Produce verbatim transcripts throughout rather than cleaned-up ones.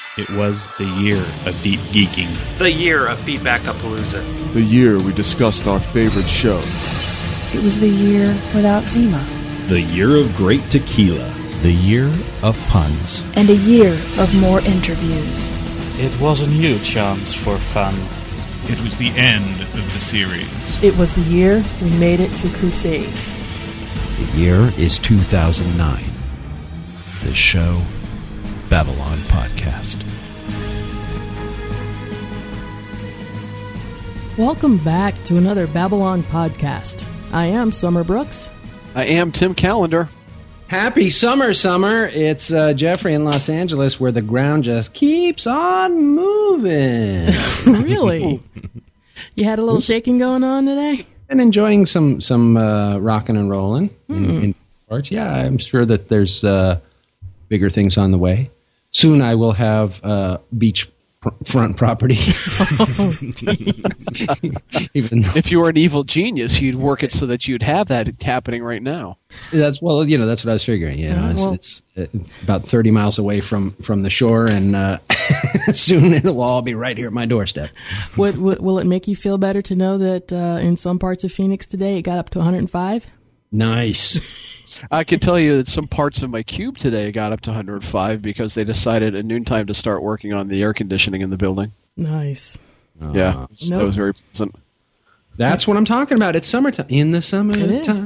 It was the year of deep geeking. The year of Feedback-a-Palooza. The year we discussed our favorite show. It was the year without Zima. The year of great tequila. The year of puns. And a year of more interviews. It was a new chance for fun. It was the end of the series. It was the year we made it to Crusade. The year is two thousand nine. The show, Babylon Podcast. Welcome back to another Babylon Podcast. I am Summer Brooks. I am Tim Callender. Happy summer, summer. It's uh, Jeffrey in Los Angeles where the ground just keeps on moving. Really? You had a little shaking going on today? And enjoying some some uh, rocking and rolling mm. in, in parts. Yeah, I'm sure that there's uh, bigger things on the way. Soon I will have uh, beach pr- front property. Oh, Even if you were an evil genius, you'd work it so that you'd have that happening right now. That's well, you know, that's what I was figuring. You know, Uh, it's, well- it's, it's about thirty miles away from, from the shore, and uh, soon it'll all be right here at my doorstep. Would, would, will it make you feel better to know that uh, in some parts of Phoenix today it got up to one hundred five? Nice. I can tell you that some parts of my cube today got up to one hundred five because they decided at noontime to start working on the air conditioning in the building. Nice. Uh, Yeah, so that Nope. was very pleasant. That's what I'm talking about. It's summertime. In the summertime.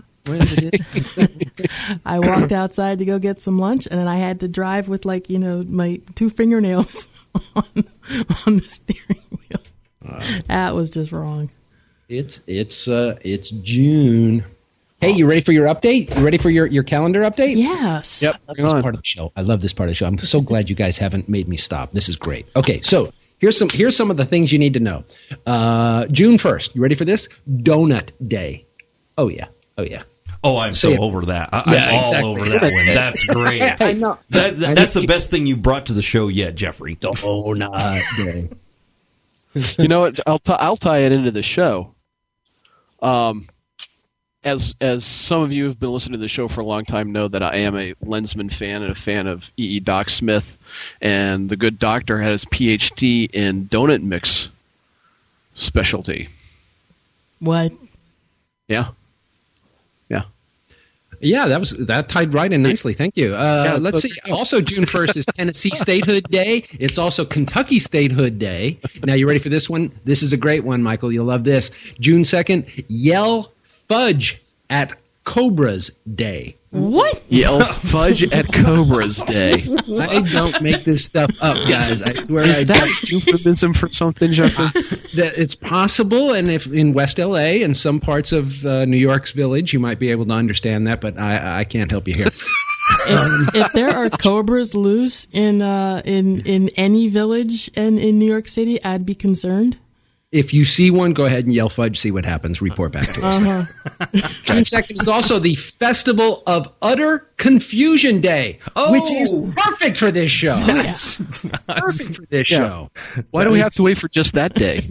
I walked outside to go get some lunch, and then I had to drive with, like, you know, my two fingernails on, on the steering wheel. Uh, That was just wrong. It's it's uh it's June. Hey, you ready for your update? You ready for your, your calendar update? Yes. Yep, I love hang this on. part of the show. I love this part of the show. I'm so glad you guys haven't made me stop. This is great. Okay, so here's some here's some of the things you need to know. Uh, June first. You ready for this? Donut Day. Oh yeah. Oh yeah. Oh, I'm Say so it. over that. I, Yeah, I'm all exactly. over that one. That's great. I know. That, that, that's the best thing you brought to the show yet, Jeffrey. Donut Day. You know what? I'll t- I'll tie it into the show. Um, as as some of you who've been listening to the show for a long time know that I am a Lensman fan and a fan of E E. Doc Smith, and the good doctor had his P H D in donut mix specialty. What? Yeah, yeah. Yeah, that was that tied right in nicely. Thank you. Uh, Yeah, let's so- see. Also, June first is Tennessee Statehood Day. It's also Kentucky Statehood Day. Now, you ready for this one? This is a great one, Michael. You'll love this. June second, Yell Fudge at Cobras Day. What? Yell fudge at Cobra's Day. I don't make this stuff up, guys. I swear I Is that a euphemism for something, Jeffrey? that it's possible, and if in West L A and some parts of uh, New York's Village, you might be able to understand that, but I, I can't help you here. If, if there are cobras loose in uh, in in any village and in New York City, I'd be concerned. If you see one, go ahead and yell fudge, see what happens, report back to us. Uh-huh. June second is also the Festival of Utter Confusion Day, Oh! which is perfect for this show. Nice. Perfect for this Yeah. show. Why do we have to wait for just that day?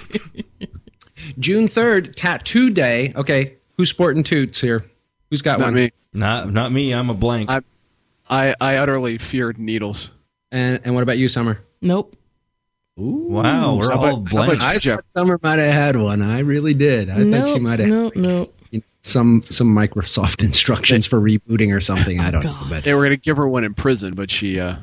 June third, Tattoo Day. Okay, who's sporting toots here? Who's got Not one? me. Not not me. I'm a blank. I, I I utterly feared needles. And and what about you, Summer? Nope. Ooh, Wow, we're How all about- blank. how I Jeff. thought Summer might have had one. I really did. I no, thought she might have no, no. some some Microsoft instructions for rebooting or something. I don't know. But They were going to give her one in prison, but she. Uh,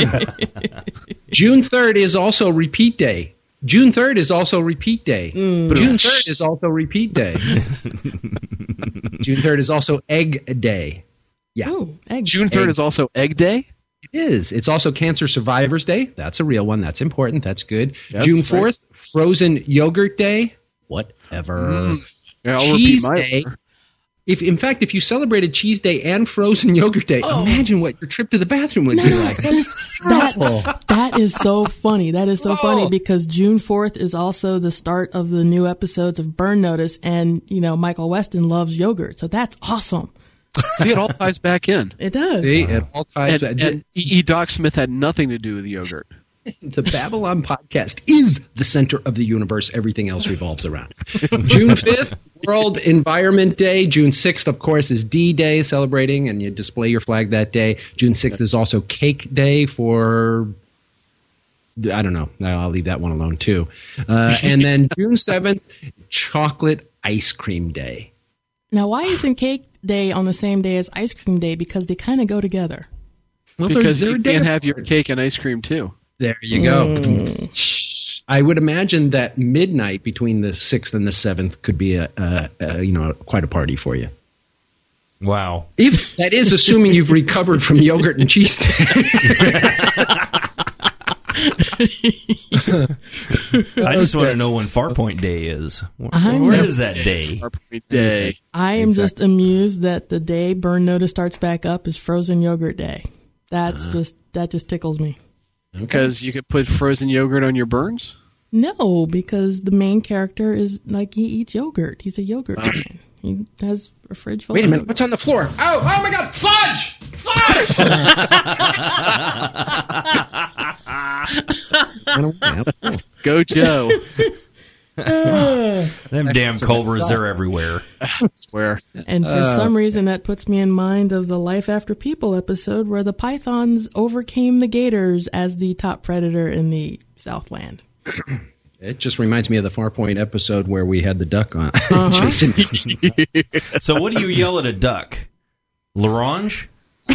June third is also Repeat Day. June third is also Repeat Day. June third is also Repeat Day. June third is also Egg Day. Yeah, Oh, eggs. June third Egg. is also Egg Day. it is. It's also Cancer Survivors Day. That's a real one. That's important. That's good. Yes, June right. fourth, Frozen Yogurt Day. Whatever. Mm. Yeah, I'll Cheese repeat my Day. order. If in fact, if you celebrated Cheese Day and Frozen Yogurt Day, Oh. imagine what your trip to the bathroom would be like. That, that is so funny. That is so Oh. funny because June fourth is also the start of the new episodes of Burn Notice, and you know Michael Weston loves yogurt, so that's awesome. See, it all ties back in. It does. See, it all ties. And, and E E. Doc Smith had nothing to do with yogurt. The Babylon Podcast is the center of the universe. Everything else revolves around. June fifth, World Environment Day. June sixth, of course, is D-Day, celebrating, and you display your flag that day. June sixth is also Cake Day for I don't know. I'll leave that one alone too. Uh, and then June seventh, Chocolate Ice Cream Day. Now, why isn't Cake Day on the same day as Ice Cream Day? Because they kind of go together. Well, because they're, you they're can't have your cake and ice cream too. There you go. Mm. I would imagine that midnight between the sixth and the seventh could be a, a, a you know quite a party for you. Wow. If that is assuming you've recovered from yogurt and cheese steak. I just want to know when Farpoint Day is. Where, I'm where just- is that day? Farpoint Day. I am Exactly. just amused that the day Burn Notice starts back up is Frozen Yogurt Day. That's Uh. just that just tickles me. Because you could put frozen yogurt on your burns? No, because the main character is like he eats yogurt. He's a yogurt man. He has a fridge full Wait a of minute, yogurt. what's on the floor? Oh, oh my God, fudge! Fudge! Go Joe. Them damn Culvers, they're everywhere. I swear. And for Uh. some reason, that puts me in mind of the Life After People episode where the pythons overcame the gators as the top predator in the Southland. It just reminds me of the Farpoint episode where we had the duck on. Uh-huh. Jason. So what do you yell at a duck? L'orange?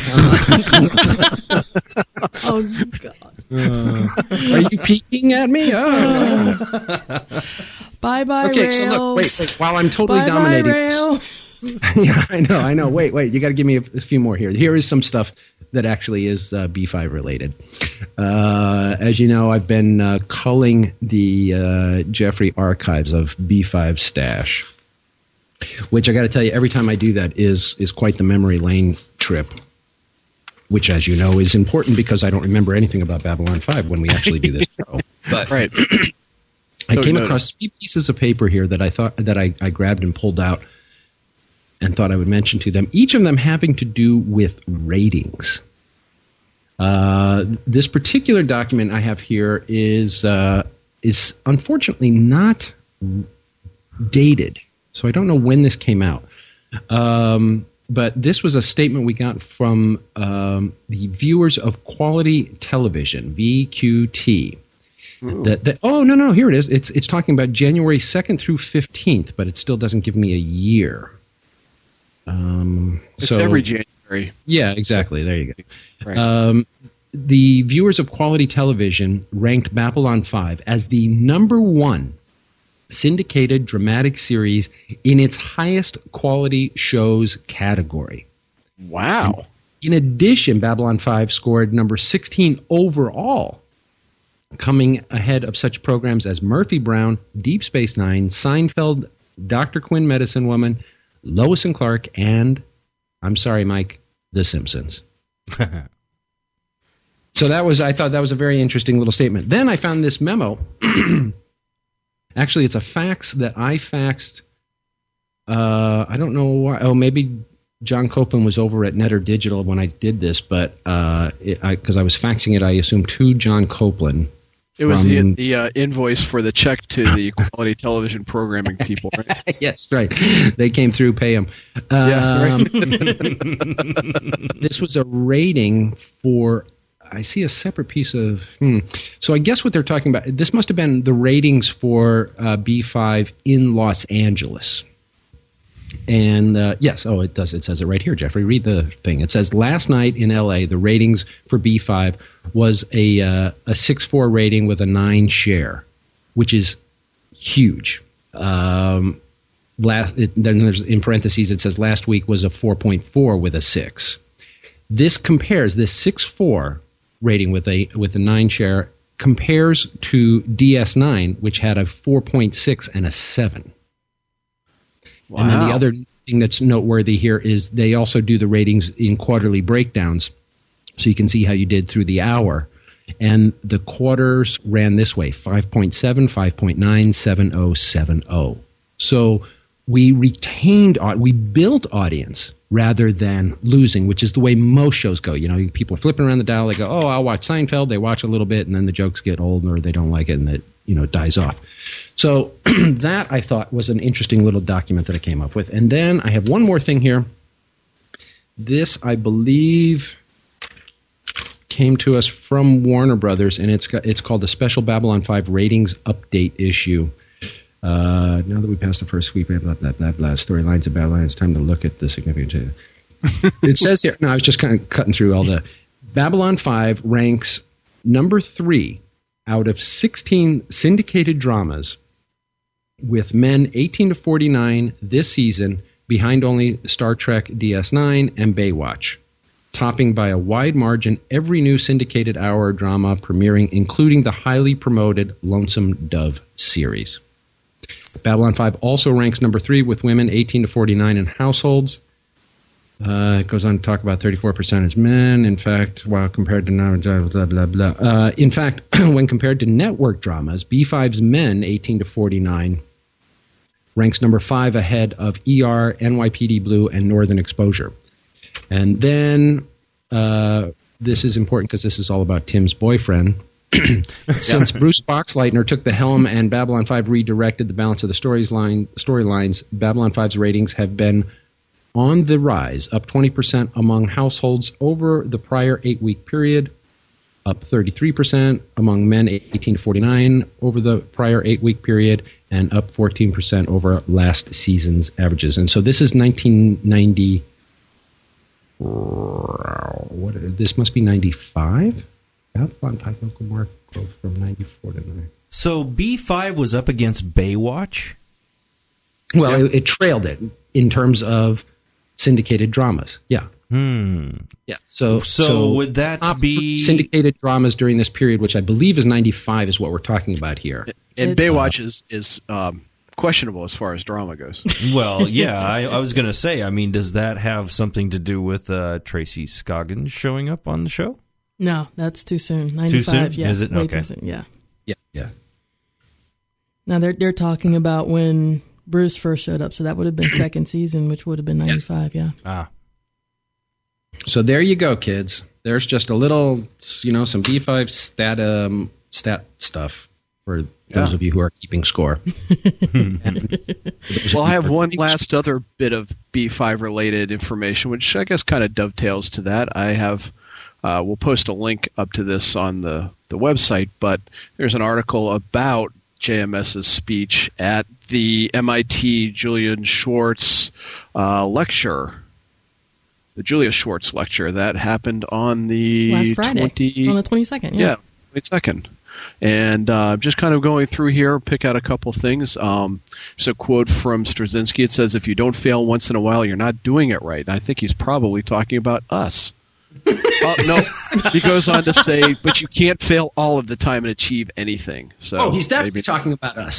Oh, God. Are you peeking at me? Oh. Bye-bye, Okay, rails. so look, wait, wait, while I'm totally Bye-bye, dominating. rails. Yeah, I know, I know. Wait, wait. You got to give me a, a few more here. Here is some stuff that actually is uh, B five related. Uh, as you know, I've been uh, culling the uh, Jeffrey archives of B five Stash, which I got to tell you, every time I do that is is quite the memory lane trip. Which, as you know, is important because I don't remember anything about Babylon five when we actually do this show. But Right. I So came notice. across three pieces of paper here that I thought that I, I grabbed and pulled out and thought I would mention to them. Each of them having to do with ratings. Uh, this particular document I have here is uh, is unfortunately not dated, so I don't know when this came out. Um, but this was a statement we got from um, the viewers of Quality Television, V Q T. That, that, oh, no, no, here it is. It's it's talking about January second through fifteenth, but it still doesn't give me a year. Um, It's so, every January. Yeah, exactly. There you go. Right. Um, the viewers of Quality Television ranked Babylon five as the number one syndicated dramatic series in its highest quality shows category. Wow. In addition, Babylon five scored number sixteen overall, coming ahead of such programs as Murphy Brown, Deep Space Nine, Seinfeld, Doctor Quinn Medicine Woman, Lois and Clark, and, I'm sorry, Mike, The Simpsons. So that was, I thought that was a very interesting little statement. Then I found this memo. Actually, it's a fax that I faxed. Uh, I don't know why. Oh, maybe John Copeland was over at Netter Digital when I did this, but because uh, I, 'cause I was faxing it, I assumed to John Copeland. It was from- the, the uh, invoice for the check to the Quality Television Programming people, right? Yes, right. They came through, pay them. Yeah, Um, this was a rating for. I see a separate piece of. Hmm. So I guess what they're talking about. This must have been the ratings for uh, B five in Los Angeles. And uh, yes, oh, it does. It says it right here, Jeffrey. Read the thing. It says last night in L A, the ratings for B five was a uh, a six four rating with a nine share, which is huge. Um, last it, then there's in parentheses it says last week was a four point four with a six. This compares this six four rating with a with a nine share compares to D S nine, which had a four point six and a seven. Wow. And then the other thing that's noteworthy here is they also do the ratings in quarterly breakdowns, so you can see how you did through the hour. And the quarters ran this way: five point seven, five point nine, seven point oh, seven point oh. So we retained, we built audience rather than losing, which is the way most shows go. You know, people are flipping around the dial. They go, oh, I'll watch Seinfeld. They watch a little bit, and then the jokes get old or they don't like it, and it, you know, dies off. So that, I thought, was an interesting little document that I came up with. And then I have one more thing here. This, I believe, came to us from Warner Brothers, and it's got, it's called the Special Babylon five Ratings Update Issue. Uh, now that we passed the first week, blah, blah, blah, blah, blah, storylines of Babylon, it's time to look at the significant... It says here... No, I was just kind of cutting through all the... Babylon five ranks number three out of sixteen syndicated dramas with men eighteen to forty-nine this season, behind only Star Trek D S nine and Baywatch, topping by a wide margin every new syndicated hour drama premiering, including the highly promoted Lonesome Dove series. Babylon five also ranks number three with women eighteen to forty-nine in households. Uh, it goes on to talk about thirty-four percent as men. In fact, while compared to now, blah, blah, blah, blah. Uh, in fact, when compared to network dramas, B five's men eighteen to forty-nine ranks number five ahead of E R, N Y P D Blue, and Northern Exposure. And then, uh, this is important because this is all about Tim's boyfriend. Since Bruce Boxleitner took the helm and Babylon five redirected the balance of the storylines, storylines, Babylon five's ratings have been on the rise, up twenty percent among households over the prior eight-week period, up thirty-three percent among men eighteen to forty-nine over the prior eight-week period, and up fourteen percent over last season's averages. And so this is nineteen ninety. What? This must be ninety-five? Babylon five local mark growth from ninety-four to nine. So B five was up against Baywatch? Well, yeah. it, it trailed it in terms of syndicated dramas. Yeah. Hmm. Yeah. So, so, so would that be syndicated dramas during this period, which I believe is ninety-five, is what we're talking about here. And Baywatch uh, is is um, questionable as far as drama goes. Well, yeah, I, I was going to say. I mean, does that have something to do with uh, Tracy Scoggins showing up on the show? No, that's too soon. ninety-five, too soon? Yeah, is it? way Okay. Too soon. Yeah. Yeah. Yeah. Now they're they're talking about when Bruce first showed up, so that would have been second season, which would have been ninety-five. Yes. Yeah. Ah. So there you go, kids. There's just a little, you know, some B five stat um, stat stuff for those yeah. of you who are keeping score. Well, I have one last other bit of B five related information, which I guess kind of dovetails to that. I have. Uh, we'll post a link up to this on the, the website, but there's an article about J M S's speech at the M I T Julian Schwartz uh, lecture, the Julia Schwartz lecture that happened on the last Friday, twenty on the twenty-second. Yeah, yeah twenty-second. And uh, just kind of going through here, pick out a couple things. Um, there's a quote from Straczynski. It says, "If you don't fail once in a while, you're not doing it right." And I think he's probably talking about us. Oh, no, he goes on to say, but you can't fail all of the time and achieve anything. So oh, he's definitely maybe... talking about us.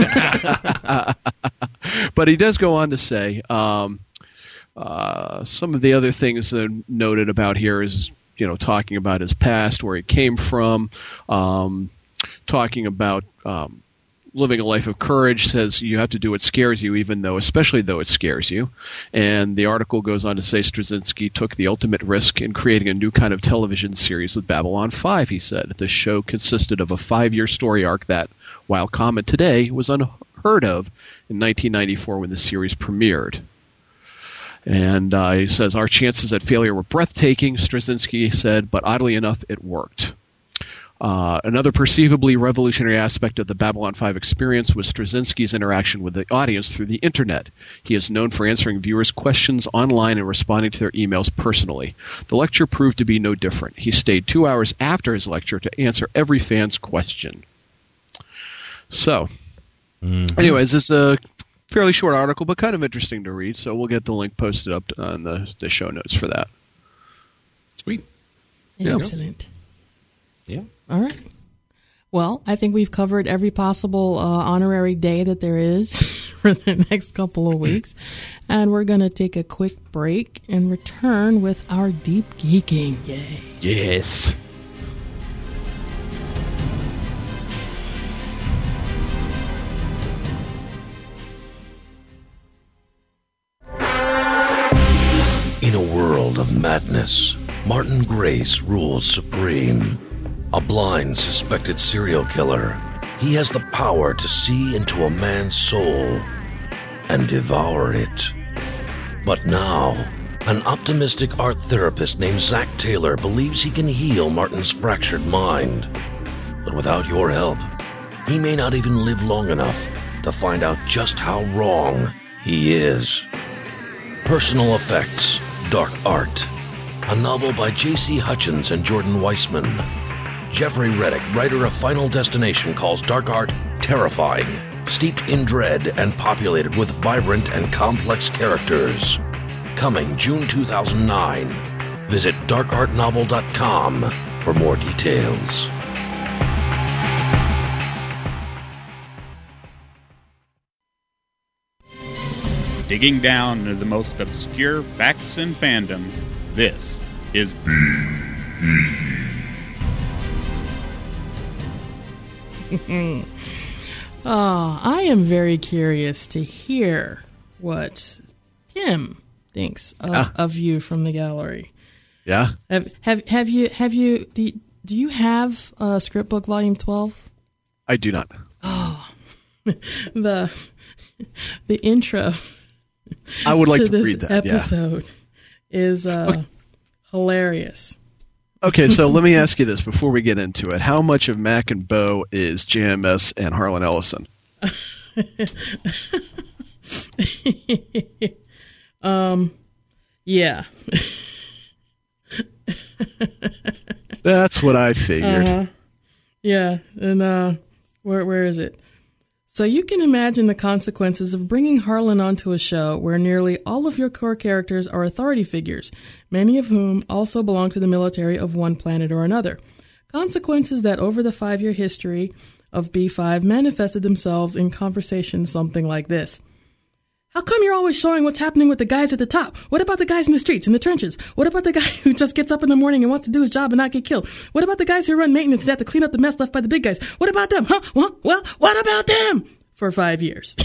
But he does go on to say, um, uh, some of the other things that are noted about here is, you know, talking about his past, where he came from, um, talking about um, living a life of courage, says you have to do what scares you, even though, especially though it scares you. And the article goes on to say Straczynski took the ultimate risk in creating a new kind of television series with Babylon five, he said. The show consisted of a five-year story arc that, while common today, was unheard of in nineteen ninety-four when the series premiered. And uh, he says, our chances at failure were breathtaking, Straczynski said, but oddly enough, it worked. Uh, another perceivably revolutionary aspect of the Babylon five experience was Straczynski's interaction with the audience through the internet. He is known for answering viewers' questions online and responding to their emails personally. The lecture proved to be no different. He stayed two hours after his lecture to answer every fan's question. So, mm-hmm. anyways, it's a fairly short article, but kind of interesting to read, so we'll get the link posted up on the, the show notes for that. Sweet. Excellent. Yeah. All right. Well, I think we've covered every possible uh, honorary day that there is for the next couple of weeks. And we're going to take a quick break and return with our deep geeking. Yay. Yes. In a world of madness, Martin Grace rules supreme. A blind, suspected serial killer, he has the power to see into a man's soul and devour it. But now, An optimistic art therapist named Zach Taylor believes he can heal Martin's fractured mind. But without your help, he may not even live long enough to find out just how wrong he is. Personal Effects, Dark Art. A novel by J C Hutchins and Jordan Weissman. Jeffrey Reddick, writer of Final Destination, calls Dark Art terrifying, steeped in dread, and populated with vibrant and complex characters. Coming June two thousand nine. Visit dark art novel dot com for more details. Digging down into the most obscure facts in fandom, this is B E. Oh, I am very curious to hear what Tim thinks of, ah. of you from the gallery. Yeah. Have have have you have you do, you, do you have uh, Script Book Volume twelve? I do not. Oh, the the intro. I would like to, to this read that. Episode yeah. is uh, okay. hilarious. Okay, so let me ask you this before we get into it: how much of Mac and Bo is J M S and Harlan Ellison? um, yeah. That's what I figured. Uh-huh. Yeah, and uh, where where is it? So you can imagine the consequences of bringing Harlan onto a show where nearly all of your core characters are authority figures, many of whom also belong to the military of one planet or another. Consequences that over the five-year history of B five manifested themselves in conversations something like this. How come you're always showing what's happening with the guys at the top? What about the guys in the streets, in the trenches? What about the guy who just gets up in the morning and wants to do his job and not get killed? What about the guys who run maintenance and have to clean up the mess left by the big guys? What about them? Huh? Well, well what about them? For five years.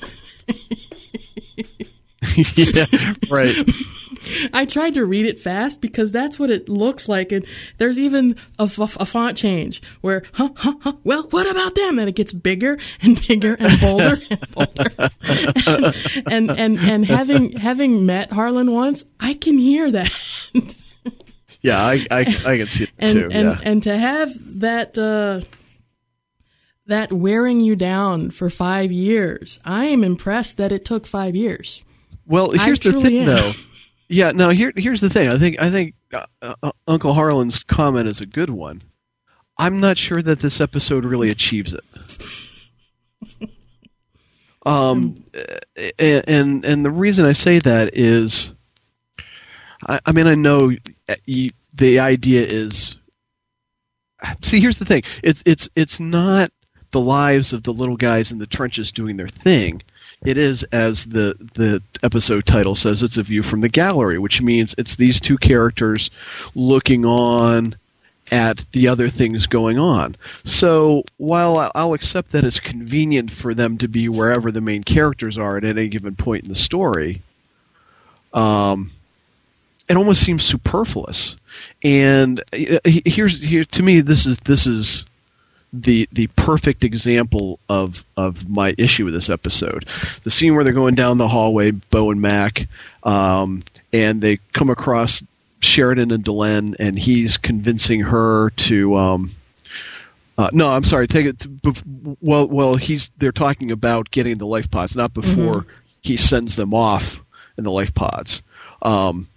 Yeah, right. I tried to read it fast because that's what it looks like. And there's even a, f- a font change where, huh, huh, huh, well, what about them? And it gets bigger and bigger and bolder and bolder. and, and, and, and having, having met Harlan once, I can hear that. Yeah, I, I, I can see it and, too. And, yeah. and to have that, uh, that wearing you down for five years, I am impressed that it took five years. Well, here's the thing, am. though. Yeah, no. Here, here's the thing. I think, I think uh, uh, Uncle Harlan's comment is a good one. I'm not sure that this episode really achieves it. Um, and, and and the reason I say that is, I, I mean, I know you, the idea is. See, here's the thing. It's it's it's not the lives of the little guys in the trenches doing their thing. It is, as the the episode title says, it's a view from the gallery, which means it's these two characters looking on at the other things going on. So while I'll accept that it's convenient for them to be wherever the main characters are at any given point in the story, um, it almost seems superfluous. And here's here to me, this is this is. the the perfect example of of my issue with this episode. The scene where they're going down the hallway, Bo and Mac, um, and they come across Sheridan and Delenn, and he's convincing her to. Um, uh, no, I'm sorry. Take it. To, well, well, he's they're talking about getting the life pods, not before mm-hmm. he sends them off in the life pods. Um,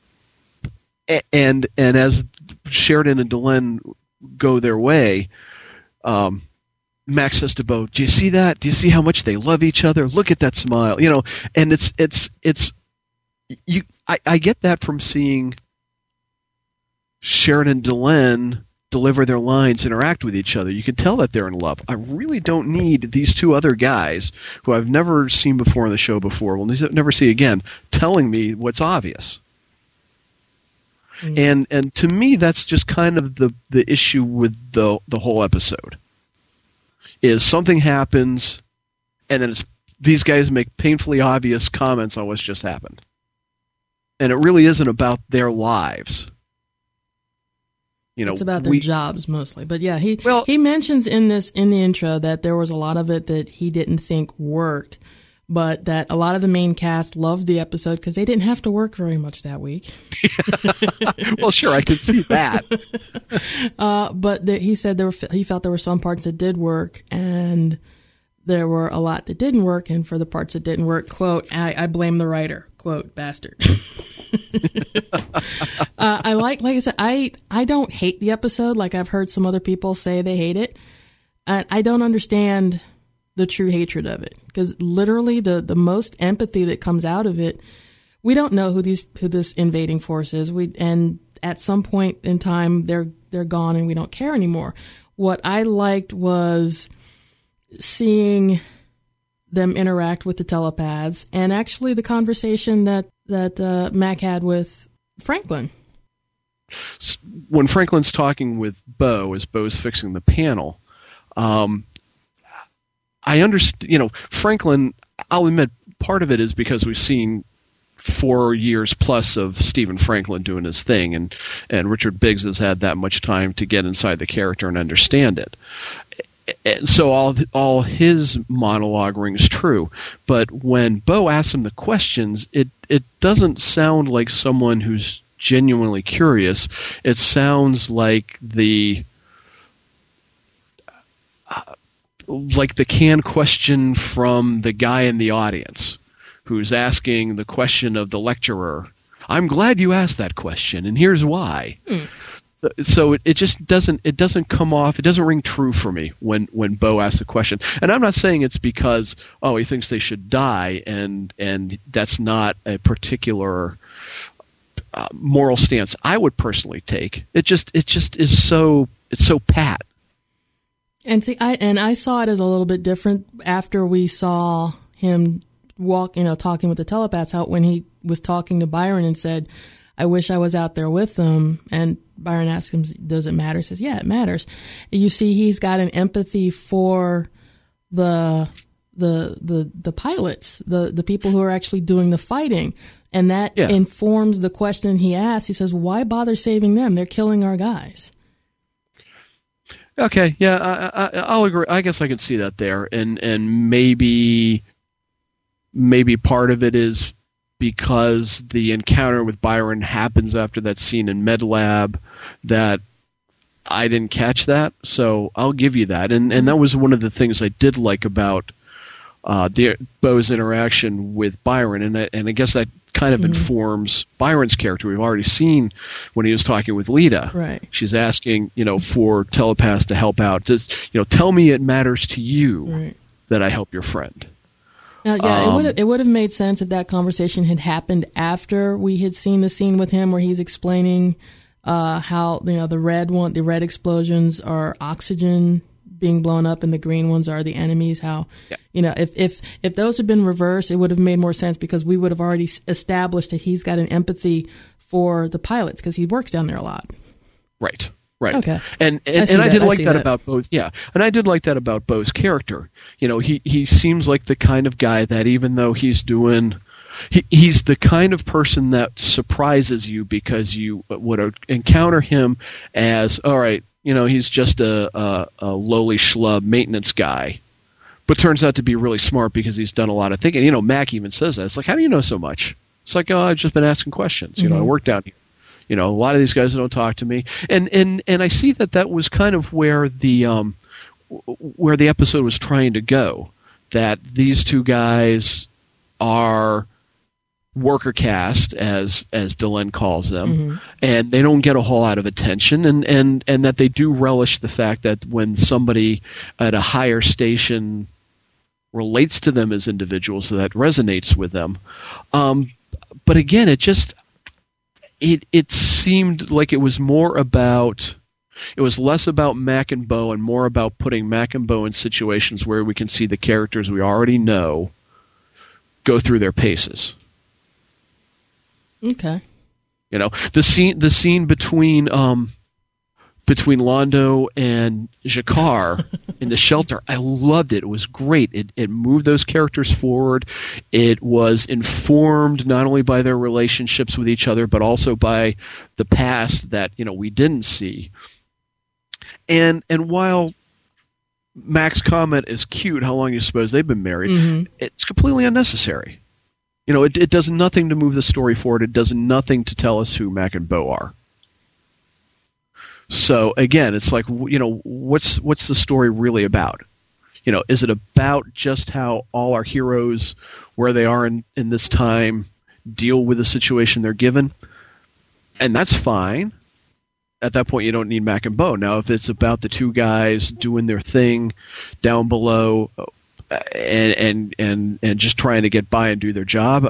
and and as Sheridan and Delenn go their way. Um, Max says to Bo, "Do you see that? Do you see how much they love each other? Look at that smile, you know." And it's it's it's you. I, I get that from seeing Sheridan and Delenn deliver their lines, interact with each other. You can tell that they're in love. I really don't need these two other guys who I've never seen before on the show before. We'll never see again, telling me what's obvious. And and to me, that's just kind of the, the issue with the the whole episode. Is something happens, and then it's, these guys make painfully obvious comments on what's just happened, and it really isn't about their lives. You know, it's about their we, jobs mostly. But yeah, he well, he mentions in this in the intro that there was a lot of it that he didn't think worked. but that a lot of the main cast loved the episode because they didn't have to work very much that week. Well, sure, I can see that. uh, but the, he said there were, he felt there were some parts that did work, and there were a lot that didn't work. And for the parts that didn't work, quote, I, I blame the writer, quote, bastard. uh, I like, like I said, I, I don't hate the episode like I've heard some other people say they hate it. And I don't understand the true hatred of it, because literally the, the most empathy that comes out of it, we don't know who these who this invading force is. We and at some point in time they're they're gone and we don't care anymore. What I liked was seeing them interact with the telepaths, and actually the conversation that that uh, Mac had with Franklin. When Franklin's talking with Bo, as Bo's fixing the panel, um, I understand. You know, Franklin. I'll admit, part of it is because we've seen four years plus of Stephen Franklin doing his thing, and and Richard Biggs has had that much time to get inside the character and understand it. And so all all his monologue rings true, but when Bo asks him the questions, it it doesn't sound like someone who's genuinely curious. It sounds like the uh, like the canned question from the guy in the audience who's asking the question of the lecturer. I'm glad you asked that question, and here's why. Mm. So, so it, it just doesn't it doesn't come off. It doesn't ring true for me when, when Bo asks the question. And I'm not saying it's because oh he thinks they should die, and and that's not a particular uh, moral stance I would personally take. It just it just is so it's so pat. And see, I and I saw it as a little bit different after we saw him walk, you know, talking with the telepaths. How when he was talking to Byron and said, "I wish I was out there with them," and Byron asks him, "Does it matter?" He says, "Yeah, it matters." You see, he's got an empathy for the the the the pilots, the the people who are actually doing the fighting, and that yeah. informs the question he asks. He says, "Why bother saving them? They're killing our guys." Okay, yeah, I, I, I'll agree. I guess I can see that there, and and maybe maybe part of it is because the encounter with Byron happens after that scene in MedLab that I didn't catch that, so I'll give you that. And and that was one of the things I did like about uh, the, Bo's interaction with Byron, and I, and I guess that kind of mm-hmm. informs Byron's character. We've already seen when he was talking with Lita. Right. She's asking, you know, for telepaths to help out. Just, you know, tell me it matters to you right. that I help your friend. Now, yeah, um, it would it would have made sense if that conversation had happened after we had seen the scene with him where he's explaining uh, how you know the red one, the red explosions are oxygen being blown up, and the green ones are the enemies. How yeah. you know if if if those had been reversed, it would have made more sense because we would have already established that he's got an empathy for the pilots because he works down there a lot. Right. Right. Okay. And and I, and I did I like that, that about Bo. Yeah. And I did like that about Bo's character. You know, he, he seems like the kind of guy that even though he's doing he, he's the kind of person that surprises you because you would encounter him as, all right, you know, he's just a, a, a lowly schlub maintenance guy. But turns out to be really smart because he's done a lot of thinking. You know, Mac even says that. It's like, how do you know so much? It's like, oh, I've just been asking questions. You mm-hmm. know, I work down here. You know, a lot of these guys don't talk to me, and and and I see that that was kind of where the um, where the episode was trying to go. That these two guys are worker caste, as as Delenn calls them, mm-hmm. and they don't get a whole lot of attention, and, and and that they do relish the fact that when somebody at a higher station relates to them as individuals, that resonates with them. Um, but again, it just. It it seemed like it was more about, it was less about Mac and Bo and more about putting Mac and Bo in situations where we can see the characters we already know go through their paces. Okay. You know, the scene the scene between um between Londo and G'Kar in the shelter, I loved it. It was great. It it moved those characters forward. It was informed not only by their relationships with each other, but also by the past that, you know, we didn't see. And and while Mac's comment is cute. How long do you suppose they've been married? Mm-hmm. It's completely unnecessary. You know, it, it does nothing to move the story forward. It does nothing to tell us who Mac and Bo are. So again, it's like, you know, what's what's the story really about? You know, is it about just how all our heroes, where they are in, in this time, deal with the situation they're given? And that's fine. At that point, you don't need Mac and Bo. Now, if it's about the two guys doing their thing down below and and and, and just trying to get by and do their job,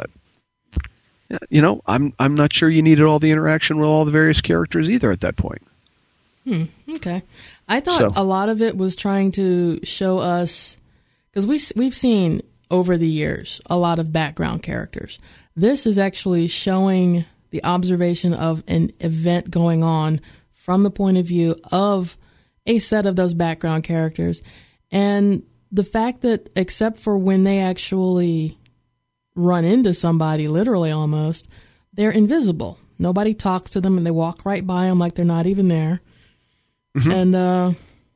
you know, I'm I'm not sure you needed all the interaction with all the various characters either at that point. Hmm, okay. I thought So- a lot of it was trying to show us, because we, we've seen over the years a lot of background characters. This is actually showing the observation of an event going on from the point of view of a set of those background characters. And the fact that, except for when they actually run into somebody, literally almost, they're invisible. Nobody talks to them and they walk right by them like they're not even there. Mm-hmm. And uh,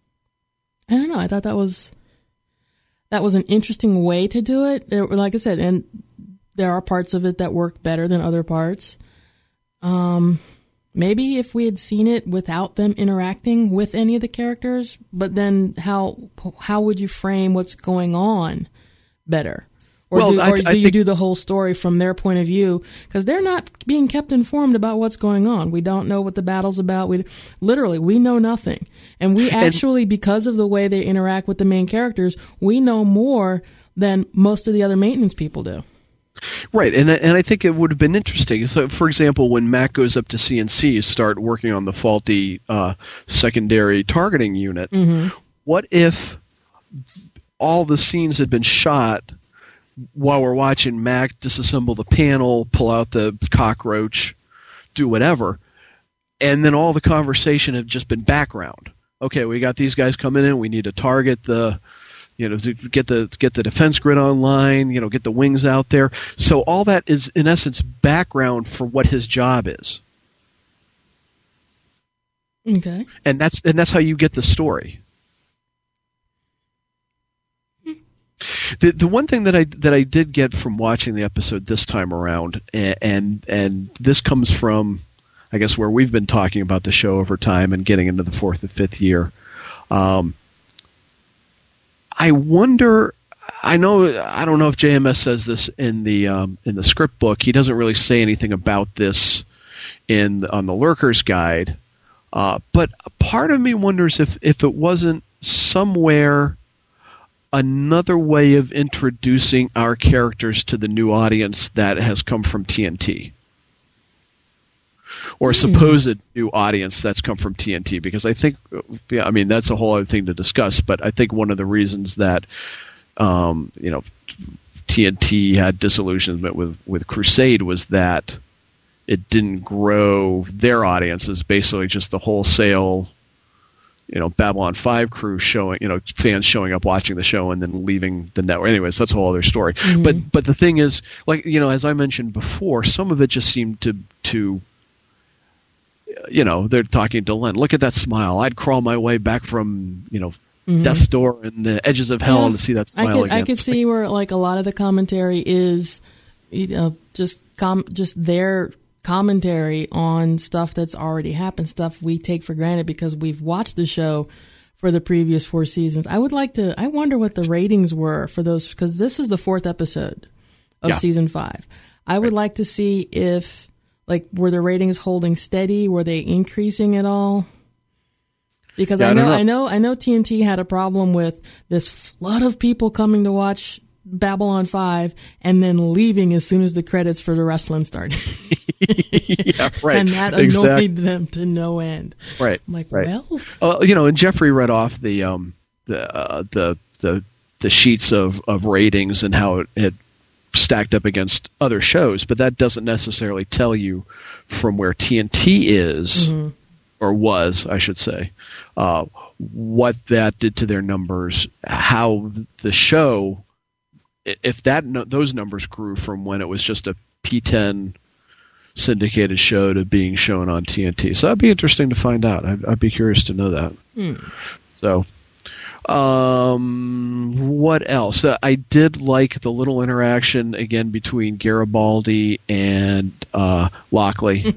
I don't know. I thought that was that was an interesting way to do it. There, like I said, and there are parts of it that work better than other parts. Um, maybe if we had seen it without them interacting with any of the characters, but then how how would you frame what's going on better? Or Well, do, I- or I do you think- do the whole story from their point of view? Because they're not being kept informed about what's going on. We don't know what the battle's about. We literally we know nothing, and we actually, because of the way they interact with the main characters, we know more than most of the other maintenance people do. Right, and and I think it would have been interesting. So, for example, when Mac goes up to C N C to start working on the faulty uh, secondary targeting unit, Mm-hmm. what if all the scenes had been shot while we're watching Mac disassemble the panel, pull out the cockroach, do whatever, and then all the conversation had just been background? Okay, we got these guys coming in. We need to target the, you know, to get the get the defense grid online. You know, get the wings out there. So all that is, in essence, background for what his job is, Okay. and that's and that's how you get the story. The the one thing that I that I did get from watching the episode this time around, and and, and this comes from, I guess, where we've been talking about the show over time and getting into the fourth and fifth year. Um, I wonder. I know. I don't know if J M S says this in the um, in the script book. He doesn't really say anything about this in on the Lurker's Guide. Uh, but part of me wonders if if it wasn't somewhere another way of introducing our characters to the new audience that has come from T N T. Or supposed new audience that's come from T N T. Because I think, yeah, I mean, that's a whole other thing to discuss, but I think one of the reasons that, um, you know, T N T had disillusionment with, with Crusade was that it didn't grow their audiences, basically just the wholesale, you know, Babylon five crew showing, you know, fans showing up watching the show and then leaving the network. Anyways, that's a whole other story. Mm-hmm. But but the thing is, like, you know, as I mentioned before, some of it just seemed to to you know, they're talking to Len. Look at that smile. I'd crawl my way back from, you know, mm-hmm. Death's Door and the edges of hell Yeah. to see that smile I could, again. I could see where, like, a lot of the commentary is, you know, just com- just their commentary on stuff that's already happened, stuff we take for granted because we've watched the show for the previous four seasons. I would like to, I wonder what the ratings were for those, because this is the fourth episode of Yeah. season five. I would like to see if, like, were the ratings holding steady? Were they increasing at all? Because Yeah, I I know, don't know. I know, I know T N T had a problem with this flood of people coming to watch Babylon five and then leaving as soon as the credits for the wrestling started. Yeah, right. And that annoyed Exactly. them to no end. Right. I'm like, right. well, Uh, you know, and Jeffrey read off the um, the uh, the the the sheets of, of ratings and how it, it stacked up against other shows, but that doesn't necessarily tell you from where T N T is Mhm. or was, I should say, uh, what that did to their numbers, how the show, if that no, those numbers grew from when it was just a P ten syndicated show to being shown on T N T. So that'd be interesting to find out. I'd, I'd be curious to know that. hmm. So, Um, what else? Uh, I did like the little interaction again between Garibaldi and uh, Lockley.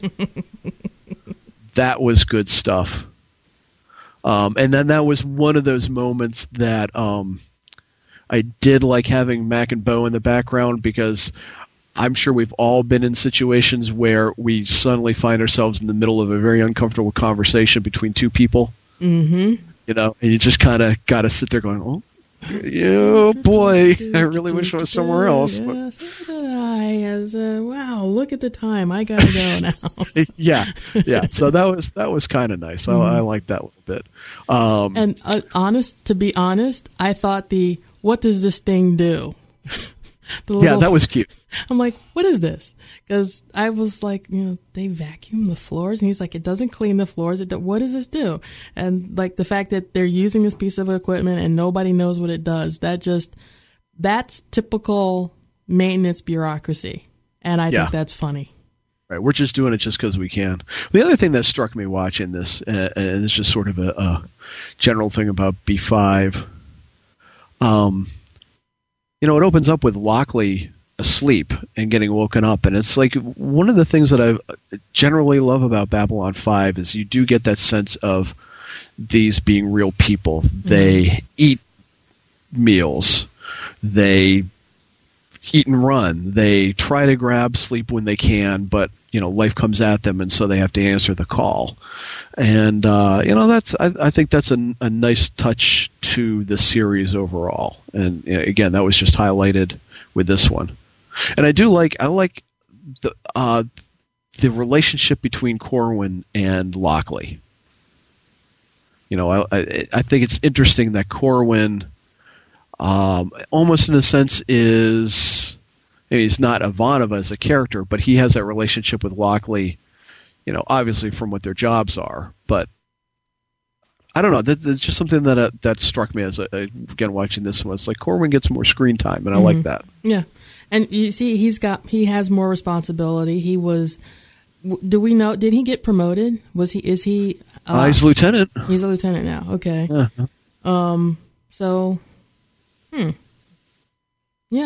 That was good stuff. Um, and then that was one of those moments that um, I did like having Mac and Bo in the background, because I'm sure we've all been in situations where we suddenly find ourselves in the middle of a very uncomfortable conversation between two people. Mm-hmm. You know, and you just kind of got to sit there going, oh, oh boy, I really wish I was somewhere else. Yes, I as uh, wow, look at the time. I gotta go now. yeah, yeah. So that was that was kind of nice. Mm-hmm. I, I liked that a little bit. Um, and uh, honest, to be honest, I thought the what does this thing do? the little, yeah, that was cute. I'm like, what is this? Because I was like, you know, they vacuum the floors, and he's like, it doesn't clean the floors. It do- what does this do? And like the fact that they're using this piece of equipment and nobody knows what it does, that just that's typical maintenance bureaucracy, and I yeah. think that's funny. Right, we're just doing it just because we can. The other thing that struck me watching this, uh, and it's just sort of a, a general thing about B five. Um, you know, it opens up with Lockley asleep and getting woken up, and it's like one of the things that I generally love about Babylon five is you do get that sense of these being real people. Mm-hmm. They eat meals, they eat and run, they try to grab sleep when they can, but you know, life comes at them, and so they have to answer the call. And uh, you know, that's I, I think that's a, a nice touch to the series overall. And you know, again, that was just highlighted with this one. And I do like I like the uh, the relationship between Corwin and Lockley. You know, I I, I think it's interesting that Corwin, um, almost in a sense, is I mean, he's not Ivanova as a character, but he has that relationship with Lockley. You know, obviously from what their jobs are, but I don't know. That, that's just something that uh, that struck me as a, again watching this one. It's like Corwin gets more screen time, and I mm-hmm. like that. Yeah. And you see, he's got he has more responsibility. He was. Do we know? Did he get promoted? Was he? Is he? Uh, uh, he's a lieutenant. He's a lieutenant now. Okay. Uh-huh. Um. So. Hmm. Yeah.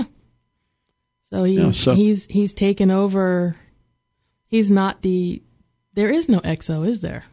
So he's yeah, so. he's he's taken over. He's not the. There is no X O, is there?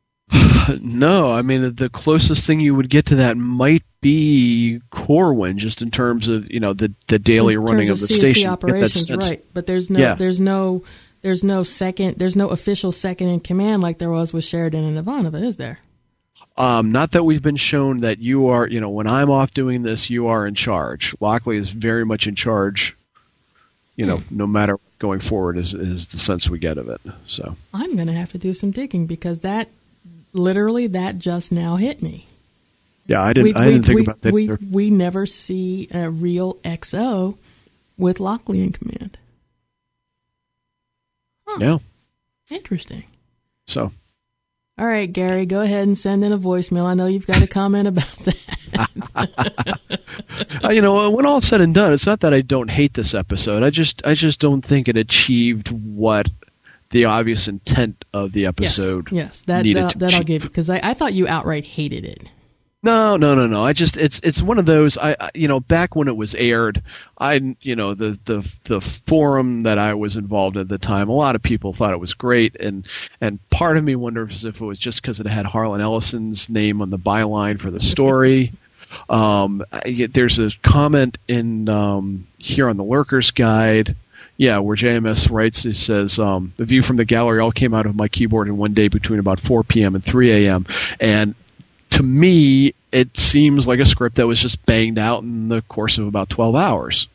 No, I mean the closest thing you would get to that might be Corwin, just in terms of you know the the daily in running of of the C S C station. Operations, right? But there's no yeah. there's no there's no second there's no official second in command like there was with Sheridan and Ivanova, is there? Um, not that we've been shown that you are. You know, when I'm off doing this, you are in charge. Lockley is very much in charge. You know, no matter going forward, is is the sense we get of it. So I'm going to have to do some digging because that. Literally, that just now hit me. Yeah, I didn't. We, I didn't we, think we, about that. We either. we never see a real X O with Lockley in command. Huh. Yeah, interesting. So, all right, Gary, go ahead and send in a voicemail. I know you've got a comment about that. uh, you know, when all's said and done, it's not that I don't hate this episode. I just, I just don't think it achieved what. The obvious intent of the episode. Yes, yes. that that, that I'll give you because I, I thought you outright hated it. No, no, no, no. I just it's it's one of those. I, I you know back when it was aired, I you know the the the forum that I was involved in at the time. A lot of people thought it was great, and and part of me wonders if it was just because it had Harlan Ellison's name on the byline for the story. um, I, there's a comment in um, here on the Lurker's Guide. Yeah, where J M S writes, he says, um, the view from the gallery all came out of my keyboard in one day between about four p.m. and three a.m. And to me, it seems like a script that was just banged out in the course of about twelve hours.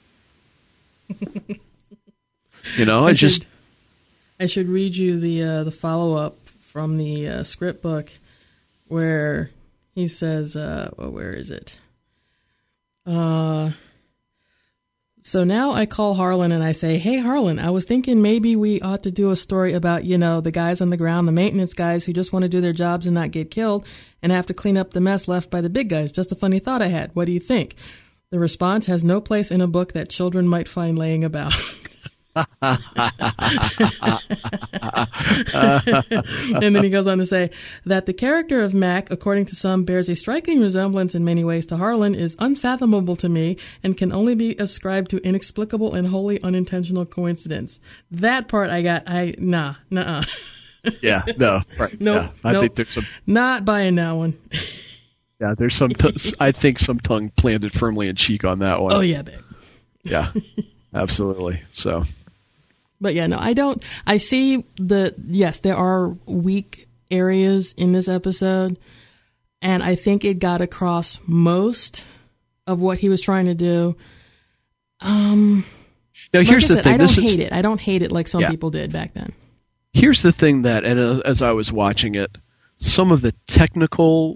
You know, I, I just... Should, I should read you the, uh, the follow-up from the uh, script book where he says, uh, well, where is it? Uh... So now I call Harlan and I say, hey, Harlan, I was thinking maybe we ought to do a story about, you know, the guys on the ground, the maintenance guys who just want to do their jobs and not get killed and have to clean up the mess left by the big guys. Just a funny thought I had. What do you think? The response has no place in a book that children might find laying about. And then he goes on to say that the character of Mac, according to some, bears a striking resemblance in many ways to Harlan is unfathomable to me and can only be ascribed to inexplicable and wholly unintentional coincidence. That part I got, I, nah, nuh-uh. Yeah, no, right. Nope, yeah. I nope. think there's some. Not buying that one. Yeah, there's some. T- I think some tongue planted firmly in cheek on that one. Oh yeah, babe. Yeah, absolutely. So, but yeah, no, I don't. I see the yes, there are weak areas in this episode, and I think it got across most of what he was trying to do. Um, now here's like I the said, thing. I don't this hate is, it. I don't hate it like some yeah. people did back then. Here's the thing that, and as I was watching it, some of the technical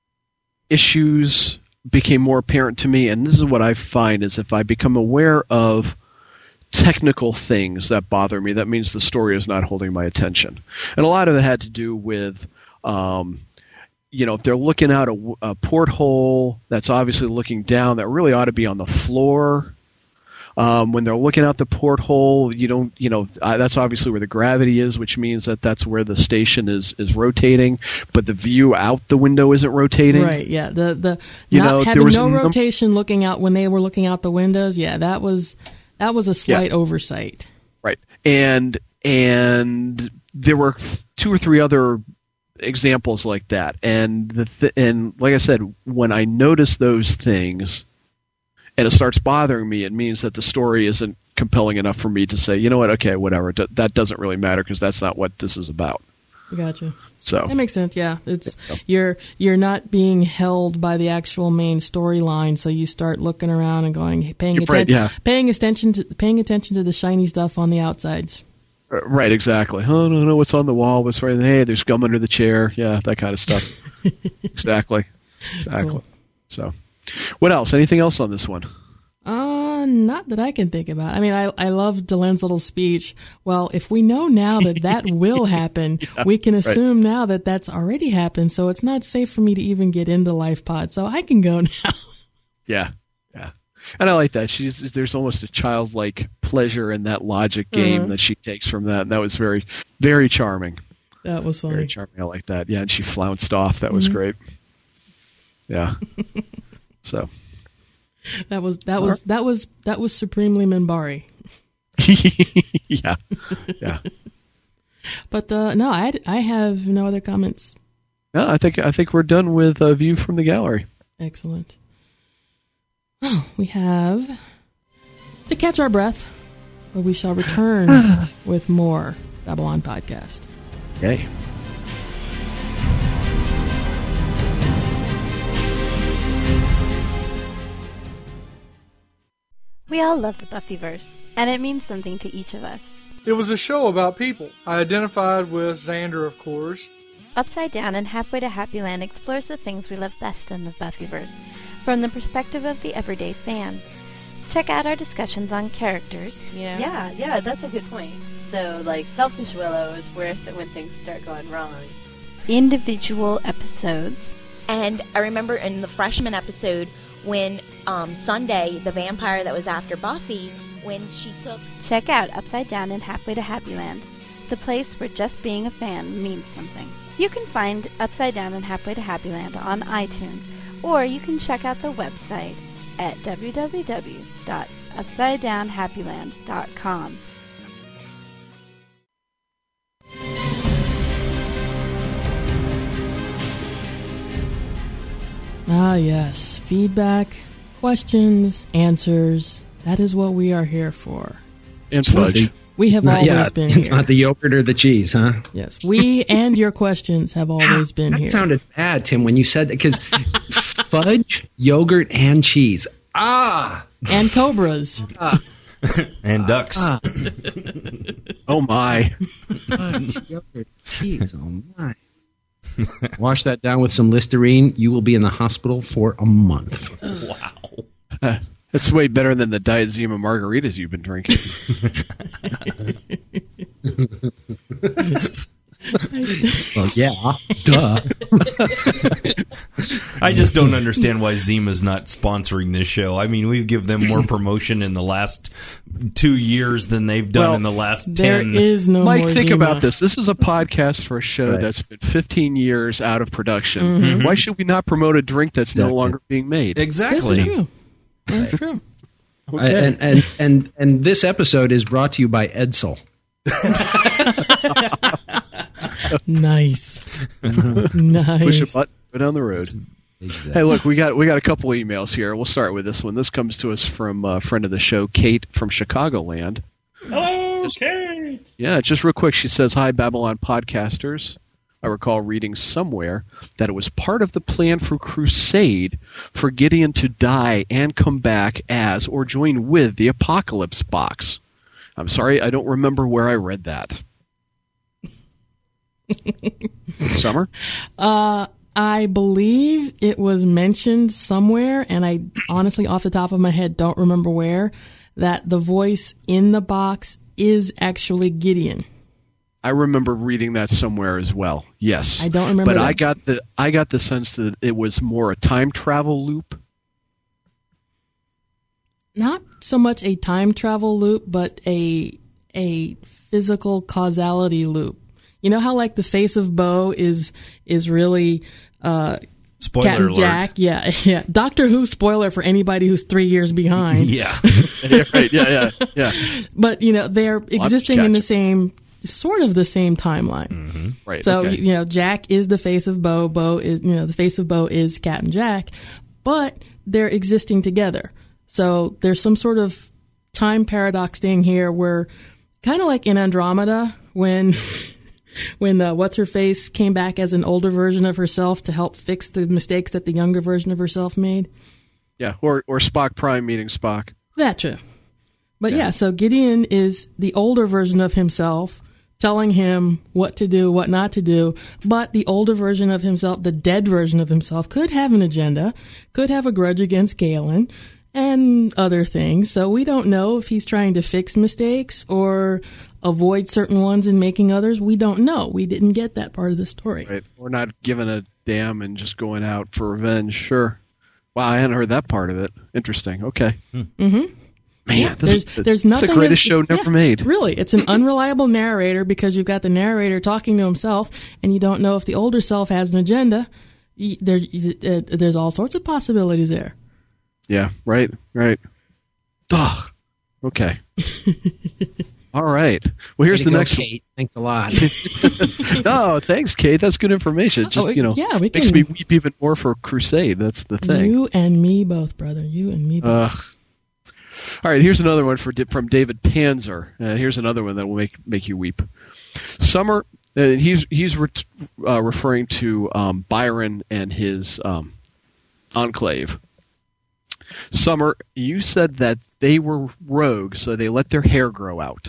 issues became more apparent to me, and this is what I find is if I become aware of technical things that bother me, that means the story is not holding my attention. And a lot of it had to do with, um, you know, if they're looking out a, a porthole that's obviously looking down, that really ought to be on the floor. Um, when they're looking out the porthole, you don't, you know, uh, that's obviously where the gravity is, which means that that's where the station is, is rotating, but the view out the window isn't rotating. Right. Yeah. The the you not know, having there was no a num- rotation looking out when they were looking out the windows. Yeah, that was that was a slight Yeah. oversight. Right. And and there were two or three other examples like that. And the th- and like I said, when I notice those things and it starts bothering me, it means that the story isn't compelling enough for me to say, you know what, okay, whatever. D- that doesn't really matter because that's not what this is about. Gotcha. So that makes sense. Yeah, it's you're you're not being held by the actual main storyline, so you start looking around and going, paying You're attention, right, yeah. paying attention to paying attention to the shiny stuff on the outsides. Uh, Right, exactly. Oh, no, no, what's on the wall? What's right? Hey, there's gum under the chair. Yeah, that kind of stuff. Exactly. Exactly. Cool. So, what else? Anything else on this one? Uh, not that I can think about. I mean, I I love Delen's little speech. Well, if we know now that that will happen, Yeah, we can right. assume now that that's already happened. So it's not safe for me to even get into LifePod. So I can go now. Yeah, yeah. And I like that. She's there's almost a childlike pleasure in that logic game Uh-huh. that she takes from that. And that was very, very charming. That was funny. Very charming. I like that. Yeah, and she flounced off. That was Mhm. great. Yeah. So. That was that was that was that was supremely Minbari. Yeah. Yeah. But uh, no, I I have no other comments. No, I think I think we're done with a view from the gallery. Excellent. Well, we have to catch our breath, where we shall return with more Babylon Podcast. Okay. We all love the Buffyverse, and it means something to each of us. It was a show about people. I identified with Xander, of course. Upside Down and Halfway to Happy Land explores the things we love best in the Buffyverse, from the perspective of the everyday fan. Check out our discussions on characters. Yeah, yeah, yeah, that's a good point. So, like, Selfish Willow is worse when things start going wrong. Individual episodes. And I remember in the freshman episode when um, Sunday, the vampire that was after Buffy, when she took... Check out Upside Down and Halfway to Happy Land, the place where just being a fan means something. You can find Upside Down and Halfway to Happy Land on iTunes, or you can check out the website at w w w dot upside down happy land dot com. Ah, yes. Feedback, questions, answers. That is what we are here for. And fudge. We have Not- always yeah, been It's here. not the yogurt or the cheese, huh? Yes, we and your questions have always been that here. sounded bad, Tim, when you said that, because fudge, yogurt, and cheese. Ah! And cobras. Ah. And ducks. Ah. Oh, my. Fudge, yogurt, cheese. Oh, my. Wash that down with some Listerine. You will be in the hospital for a month. Wow. That's way better than the Diet Zima margaritas you've been drinking. Well, yeah. Duh. I just don't understand why Zima's not sponsoring this show. I mean, we've given them more promotion in the last two years than they've done Well, in the last There ten. is no Mike, more think Zima. about this. This is a podcast for a show Right. that's been fifteen years out of production. Mhm. Why should we not promote a drink that's no Exactly. longer being made? Exactly. That's true. That's true. Okay. And, and and and this episode is brought to you by Edsel. Nice. Nice. Push a button, go down the road. Exactly. Hey, look, we got we got a couple emails here. We'll start with this one. This comes to us from a friend of the show, Kate from Chicagoland. Hello, Kate. Yeah, just real quick. She says, "Hi, Babylon podcasters. I recall reading somewhere that it was part of the plan for Crusade for Gideon to die and come back as or join with the Apocalypse Box. I'm sorry, I don't remember where I read that." Summer? Uh, I believe it was mentioned somewhere, and I honestly, off the top of my head, don't remember where, that the voice in the box is actually Gideon. I remember reading that somewhere as well. Yes, I don't remember but that. I got the I got the sense that it was more a time travel loop. Not so much a time travel loop, but a a physical causality loop. You know how like the face of Bo is is really uh, Spoiler Captain alert. Jack? Yeah, yeah. Doctor Who spoiler for anybody who's three years behind. Yeah. Yeah, right. Yeah, yeah, yeah. But you know they're I'm just existing in the catching. same sort of the same timeline. Mm-hmm. Right. So okay. you know, Jack is the face of Bo. Bo is you know the face of Bo is Captain Jack, but they're existing together. So there's some sort of time paradox thing here, where kind of like in Andromeda when when uh, what's her face came back as an older version of herself to help fix the mistakes that the younger version of herself made. Yeah, or or Spock Prime meeting Spock. That's true. But yeah. Yeah. so Gideon is the older version of himself, telling him what to do, what not to do. But the older version of himself, the dead version of himself, could have an agenda, could have a grudge against Galen, and other things. So we don't know if he's trying to fix mistakes or avoid certain ones and making others. We don't know. We didn't get that part of the story. Right. Or not giving a damn and just going out for revenge. Sure. Wow, I hadn't heard that part of it. Interesting. Okay. Mm-hmm. Man, Yeah, this there's, is, there's this is nothing the greatest as- show never yeah, made. Really, it's an unreliable narrator because you've got the narrator talking to himself, and you don't know if the older self has an agenda. Y- There, uh, there's all sorts of possibilities there. Yeah, right, right. Ugh. Okay. All right. Well, here's Way to the go, next Kate. Thanks a lot. No, thanks, Kate. That's good information. It just, Oh, you know, yeah, we makes can- me weep even more for Crusade. That's the thing. You and me both, brother. You and me both. Ugh. All right, here's another one for from David Panzer. Uh, here's another one that will make make you weep. Summer, uh, he's he's re- uh, referring to um, Byron and his um, enclave. Summer, you said that they were rogue, so they let their hair grow out.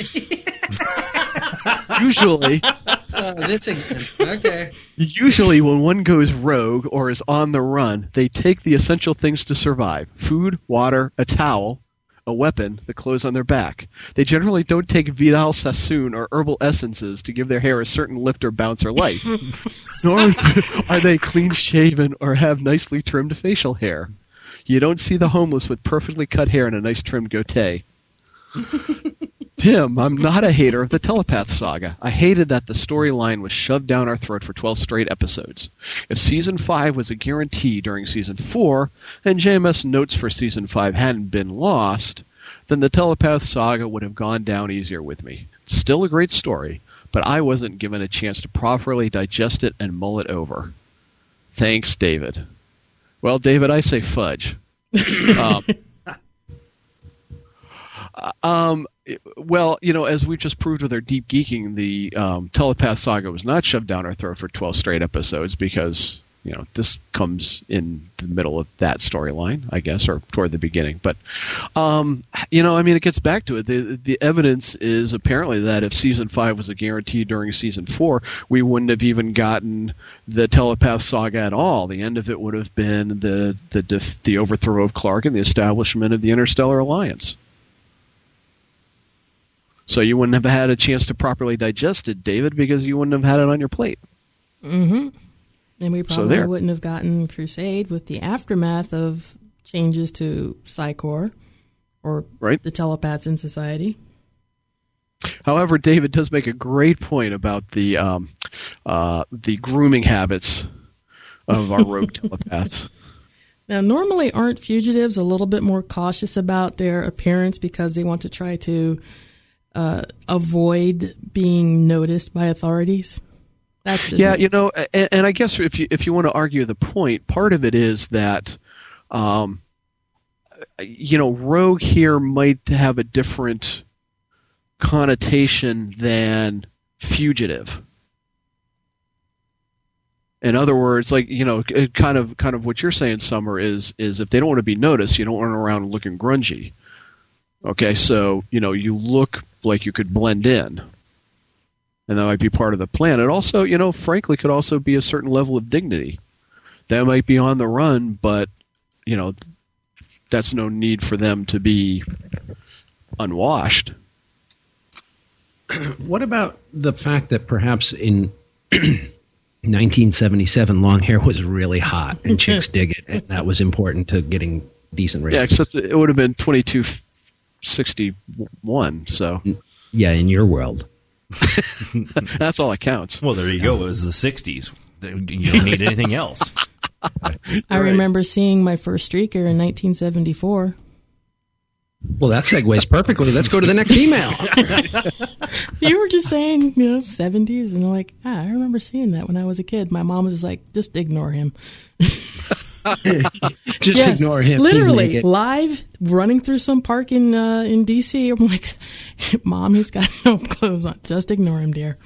Usually, Uh, this again. Okay. Usually when one goes rogue or is on the run, they take the essential things to survive: food, water, a towel, a weapon, the clothes on their back. They generally don't take Vidal Sassoon or herbal essences to give their hair a certain lift or bounce or life. Nor are they clean-shaven or have nicely trimmed facial hair. You don't see the homeless with perfectly cut hair and a nice trimmed goatee. Tim, I'm not a hater of the Telepath Saga. I hated that the storyline was shoved down our throat for twelve straight episodes. If Season five was a guarantee during Season four, and J M S notes for Season five hadn't been lost, then the Telepath Saga would have gone down easier with me. It's still a great story, but I wasn't given a chance to properly digest it and mull it over. Thanks, David. Well, David, I say fudge. um, um, well, you know, as we just proved with our deep geeking, the um, Telepath Saga was not shoved down our throat for twelve straight episodes because, you know, this comes in the middle of that storyline, I guess, or toward the beginning. But, um, you know, I mean, it gets back to it. The, the evidence is apparently that if Season five was a guarantee during Season four, we wouldn't have even gotten the Telepath Saga at all. The end of it would have been the, the, def- the overthrow of Clark and the establishment of the Interstellar Alliance. So you wouldn't have had a chance to properly digest it, David, because you wouldn't have had it on your plate. Mm-hmm. And we So probably there. wouldn't have gotten Crusade with the aftermath of changes to Psychor or right. the telepaths in society. However, David does make a great point about the um, uh, the grooming habits of our rogue telepaths. Now, normally aren't fugitives a little bit more cautious about their appearance because they want to try to uh, avoid being noticed by authorities? That's yeah, you know, and, and I guess if you if you want to argue the point, part of it is that, um, you know, rogue here might have a different connotation than fugitive. In other words, like, you know, kind of kind of what you're saying, Summer, is is if they don't want to be noticed, you don't run around looking grungy. Okay, so, you know, you look like you could blend in. And that might be part of the plan. It also, you know, frankly, could also be a certain level of dignity. That might be on the run, but, you know, that's no need for them to be unwashed. What about the fact that perhaps in nineteen seventy-seven, long hair was really hot and chicks dig it, and that was important to getting decent ratings? Yeah, except it would have been twenty-two sixty-one, so. Yeah, in your world. That's all that counts. Well, there you go. It was the sixties. You don't need anything else. I remember seeing my first streaker in nineteen seventy-four. Well, that segues perfectly. Let's go to the next email. You were just saying, you know, seventies, and I'm like, ah, I remember seeing that when I was a kid. My mom was just like, just ignore him. Just yes, ignore him. Literally, live, running through some park in uh, in D C I'm like, Mom, he's got no clothes on. Just ignore him, dear.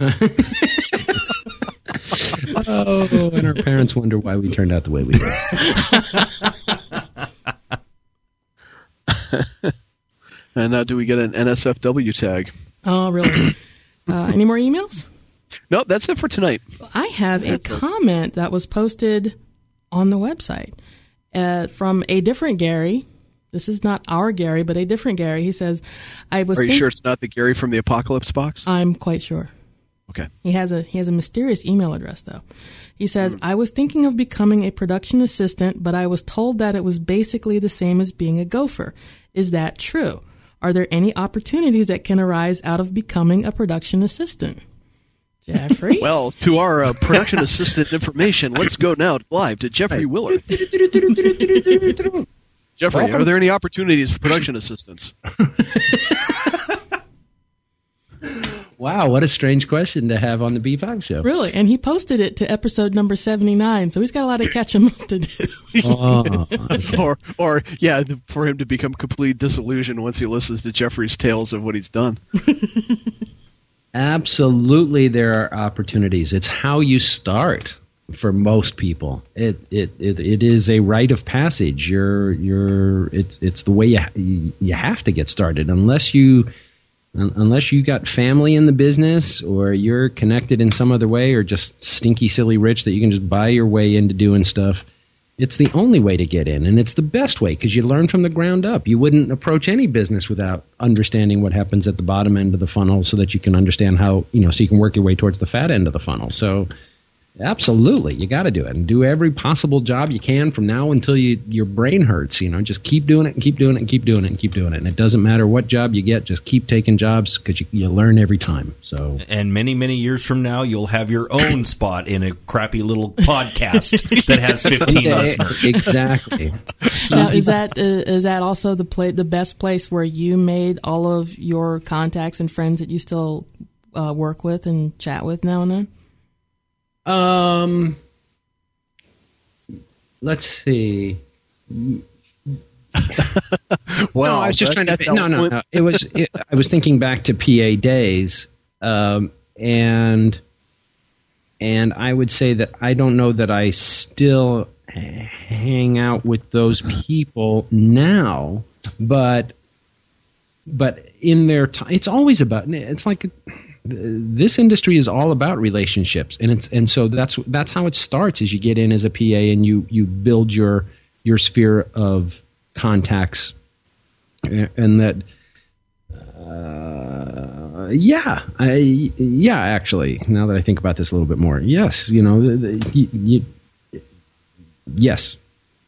Oh, and our parents wonder why we turned out the way we did. And uh, do we get an N S F W tag? Oh, really? uh, any more emails? Nope, that's it for tonight. I have a comment that was posted on the website uh, from a different Gary. This is not our Gary, but a different Gary. He says, "I was." Are you think- sure it's not the Gary from the Apocalypse Box? I'm quite sure. Okay. He has a he has a mysterious email address though. He says, mm. "I was thinking of becoming a production assistant, but I was told that it was basically the same as being a gopher. Is that true? Are there any opportunities that can arise out of becoming a production assistant?" Jeffrey? Well, to our uh, production assistant information, let's go now live to Jeffrey Willard. Jeffrey, Welcome. Are there any opportunities for production assistants? Wow, what a strange question to have on the B five show. Really? And he posted it to episode number seventy-nine, so he's got a lot of catching up to do. Oh, okay. or, or, yeah, for him to become completely disillusioned once he listens to Jeffrey's tales of what he's done. Absolutely, there are opportunities. It's how you start for most people. It it it, it is a rite of passage. You're you're it's it's the way you you have to get started unless you unless you got family in the business or you're connected in some other way or just stinky silly rich that you can just buy your way into doing stuff. It's the only way to get in, and it's the best way because you learn from the ground up. You wouldn't approach any business without understanding what happens at the bottom end of the funnel so that you can understand how, you know, so you can work your way towards the fat end of the funnel. So absolutely, you got to do it and do every possible job you can from now until you, your brain hurts. You know, just keep doing it and keep doing it and keep doing it and keep doing it. And it doesn't matter what job you get, just keep taking jobs because you, you learn every time. So, and many, many years from now, you'll have your own spot in a crappy little podcast that has fifteen okay, listeners. Exactly. Now, is that uh, is that also the play, the best place where you made all of your contacts and friends that you still uh, work with and chat with now and then? Um, let's see. Well, no, I was just trying to. No, no, no. It was. It, I was thinking back to P A days, um, and and I would say that I don't know that I still hang out with those people now, but but in their time, it's always about. It's like. This industry is all about relationships, and it's and so that's that's how it starts. Is you get in as a P A and you you build your your sphere of contacts, and that uh, yeah I yeah actually now that I think about this a little bit more, yes, you know the, the, you, you, yes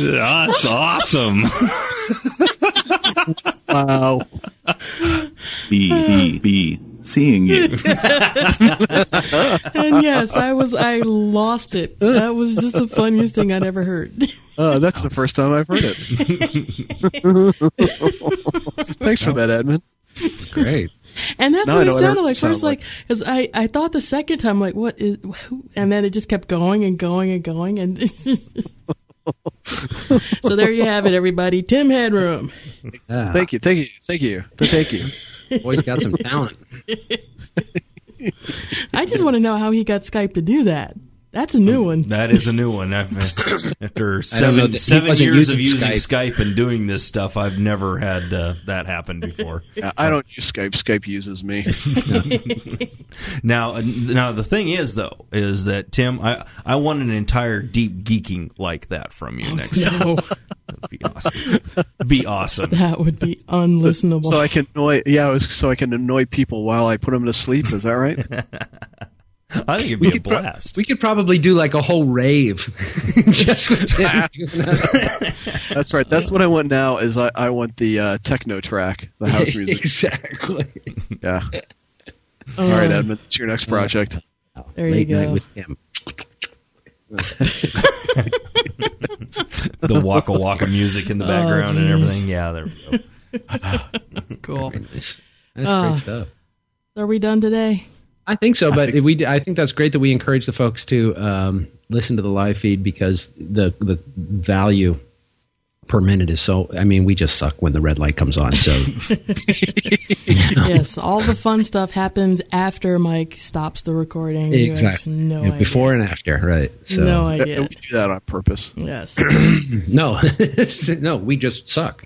That's awesome. Wow. B, B, B, seeing you. And yes, I was. I lost it. That was just the funniest thing I'd ever heard. Uh, that's the first time I've heard it. Thanks for that, Edmund. Great. And that's Now what I know it what sounded it like sounds first, like because I, I thought the second time, like, what is, who? And then it just kept going and going and going, and so there you have it, everybody. Tim Headroom. Ah, Thank you, thank you, thank you, thank you. boy's got some talent. I just want to know how he got Skype to do that. That's a new one. That is a new one. After, after know seven that he seven wasn't years of using using Skype. Skype. and doing this stuff, I've never had uh, that happen before. Yeah, I don't use Skype. Skype uses me. Now, now the thing is, though, is that Tim, I I want an entire deep geeking like that from you next time. No, That'd be awesome. Be awesome. that would be unlistenable. So I can annoy. Yeah, it was so I can annoy people while I put them to sleep. Is that right? I think it'd We be a could, pro- blast. we could probably do like a whole rave just with Tim doing that. That's right. That's what I want now. Is I, I want the uh, techno track, the house music. Exactly. Yeah. Uh, All right, Edmund. It's your next project. There you Late night go. with Tim. The waka waka music in the Oh, background and geez. everything. Yeah, there we go. Cool. Very nice. That's Uh, great stuff. Are we done today? I think so, but we I think that's great that we encourage the folks to um, listen to the live feed because the the value per minute is so. I mean, we just suck when the red light comes on. So Yes, all the fun stuff happens after Mike stops the recording. You have exactly, no Yeah, idea. before and after, right? So No Yeah, idea. we do that on purpose. Yes. no, no, we just suck.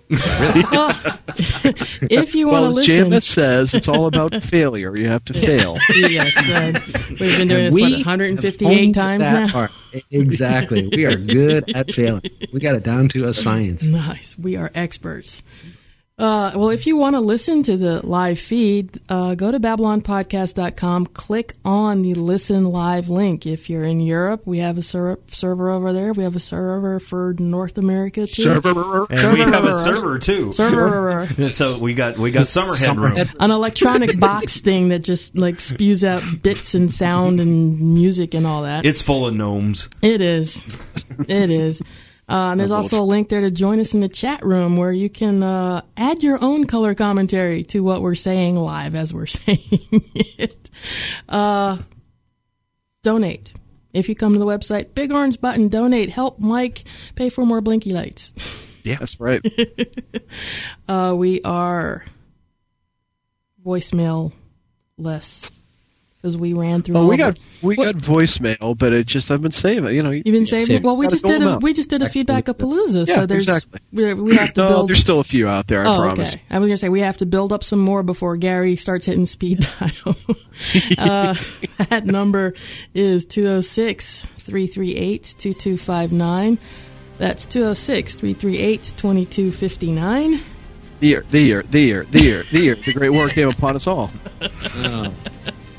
If you want Well, to as listen, Jamis says, it's all about failure. You have to fail. yes, uh, we've been doing this We what, one hundred fifty-eight owned times that now. part. Exactly, we are good at failing. We got it down to a science. Nice. We are experts. Uh, well, if you want to listen to the live feed, uh, go to babylon podcast dot com, click on the listen live link. If you're in Europe, we have a ser- server over there. We have a server for North America, too. Server. And we have a server too. Server. So we got we got summer headroom. An electronic box thing that just like spews out bits and sound and music and all that. It's full of gnomes. It is. It is. Uh, and there's also a link there to join us in the chat room where you can uh, add your own color commentary to what we're saying live as we're saying it. Uh, donate. If you come to the website, big orange button, donate. Help Mike pay for more blinky lights. Yeah, that's right. uh, we are voicemail less. Because we ran through. Oh, all we got the, we what, got voicemail, but it just I've been saving. You know, you've been saving. Well, we just did a we just did a feedback of Palooza. Yeah, so there's exactly. we, we have to no, build. there's still a few out there. I oh, promise. okay. I was gonna say we have to build up some more before Gary starts hitting speed dial. uh, that number is two oh six, three three eight, two two five nine. That's two oh six, three three eight, two two five nine. The year, the year, the year, the year, the year. The great war came upon us all. Oh.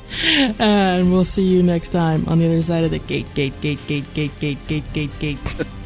And we'll see you next time on the other side of the gate, gate, gate, gate, gate, gate, gate, gate, gate.